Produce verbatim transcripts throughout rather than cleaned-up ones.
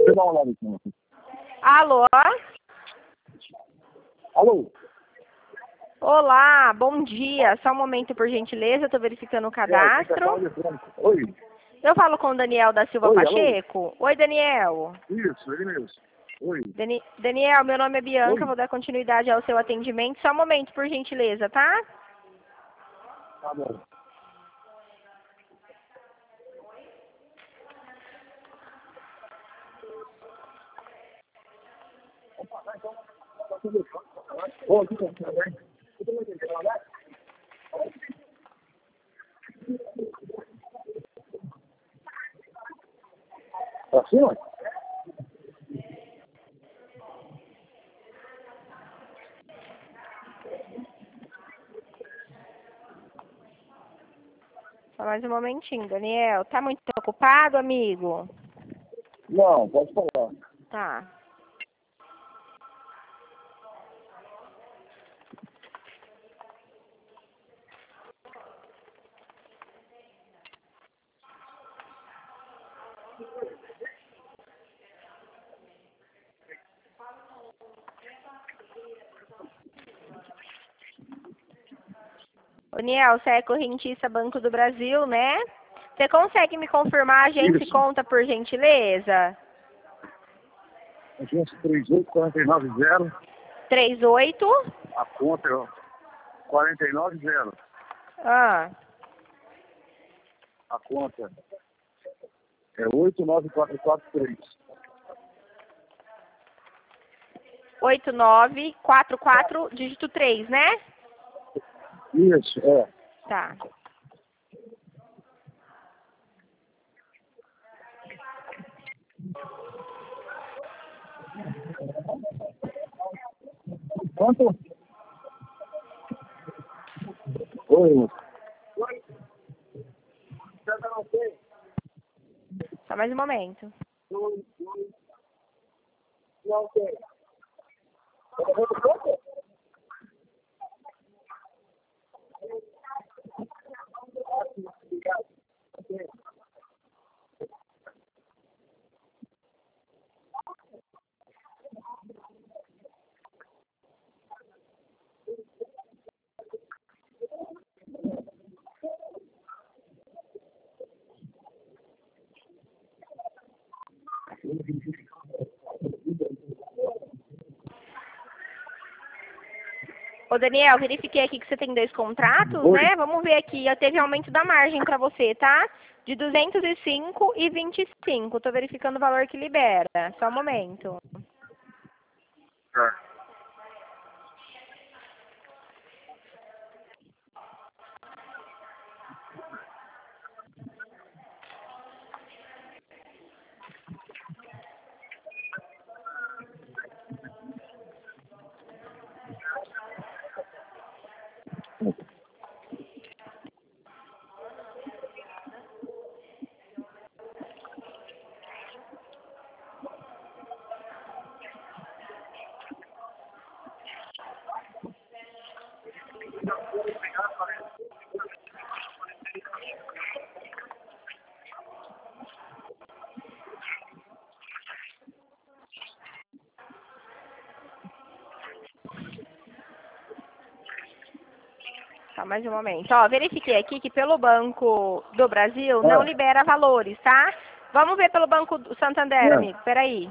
eu dar uma olhada aqui. Alô? Alô? Olá, bom dia. Só um momento, por gentileza. Estou verificando o cadastro. Oi. Eu falo com o Daniel da Silva Oi, Pacheco. Alô? Oi, Daniel. Isso, ele mesmo. Oi. Dani... Daniel, meu nome é Bianca. Oi. Vou dar continuidade ao seu atendimento. Só um momento, por gentileza, tá? Tá bom. Ô, aqui, tudo bem? Tá assim, ó? Só mais um momentinho, Daniel. Tá muito ocupado, amigo? Não, pode falar. Tá. Daniel, você é correntista Banco do Brasil, né? Você consegue me confirmar a agência e conta, por gentileza? Agência três oito quatro nove zero. trinta e oito? A conta é quarenta e nove zero. Ah. A conta é oito nove quatro quatro três. oito nove quatro quatro, dígito três, né? Isso, é. Tá. Quanto? Oi. Oi. Só mais um momento. Oi, oi. Não tem. Ô, Daniel, verifiquei aqui que você tem dois contratos, Oi. né? Vamos ver aqui. Eu teve aumento da margem para você, tá? De duzentos e cinco e vinte e cinco. Tô verificando o valor que libera. Só um momento. Tá. Só mais um momento. Ó, verifiquei aqui que pelo Banco do Brasil não Ah. libera valores, tá? Vamos ver pelo Banco do Santander, É. amigo. Peraí.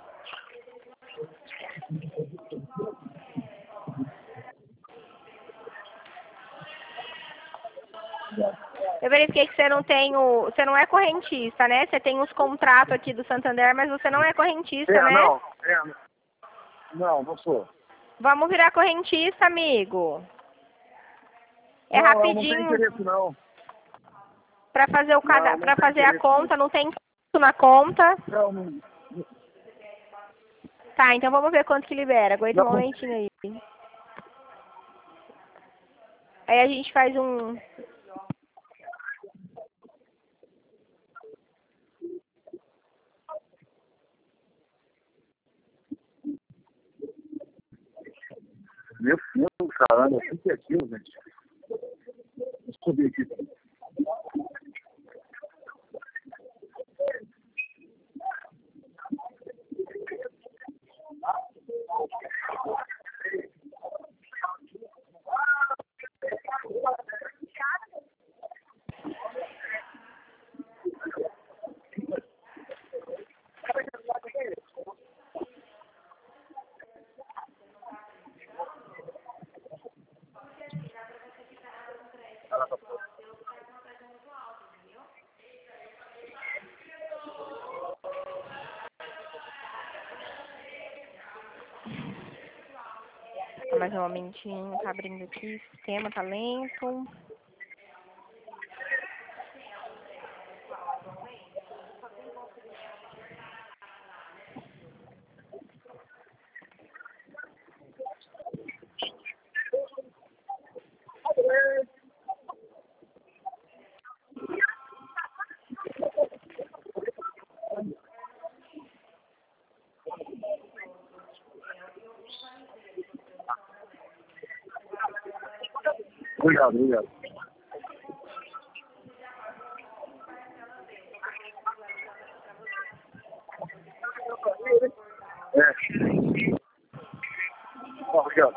Eu verifiquei que você não tem o... Você não é correntista, né? Você tem os contratos aqui do Santander, mas você não é correntista, É, né? não. É. Não, não sou. Vamos virar correntista, amigo. É Não, não, não tem rapidinho. interesse, não. Para fazer o cada... Não, não para tem fazer a interesse, conta, não tem custo na conta. Não, não. Tá, então vamos ver quanto que libera. Aguenta um Não. momentinho aí. Aí a gente faz um... Meu Deus, caralho, o que é aquilo, gente? Deixa eu subir aqui. Mais um momentinho, tá abrindo aqui, o sistema tá lento. Obrigado, obrigado. É. Obrigado.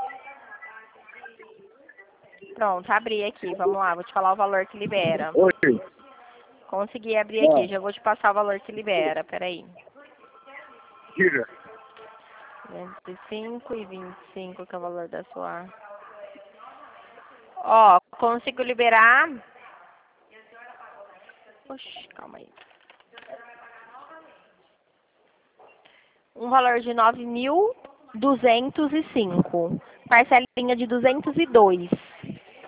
Pronto, abri aqui, vamos lá, vou te falar o valor que libera. Oi. Consegui abrir aqui, já vou te passar o valor que libera, peraí. Diga. duzentos e cinco e vinte e cinco, que é o valor da sua... Ó, consigo liberar... Oxi, calma aí. Um valor de nove mil duzentos e cinco. Parcelinha de duzentos e dois.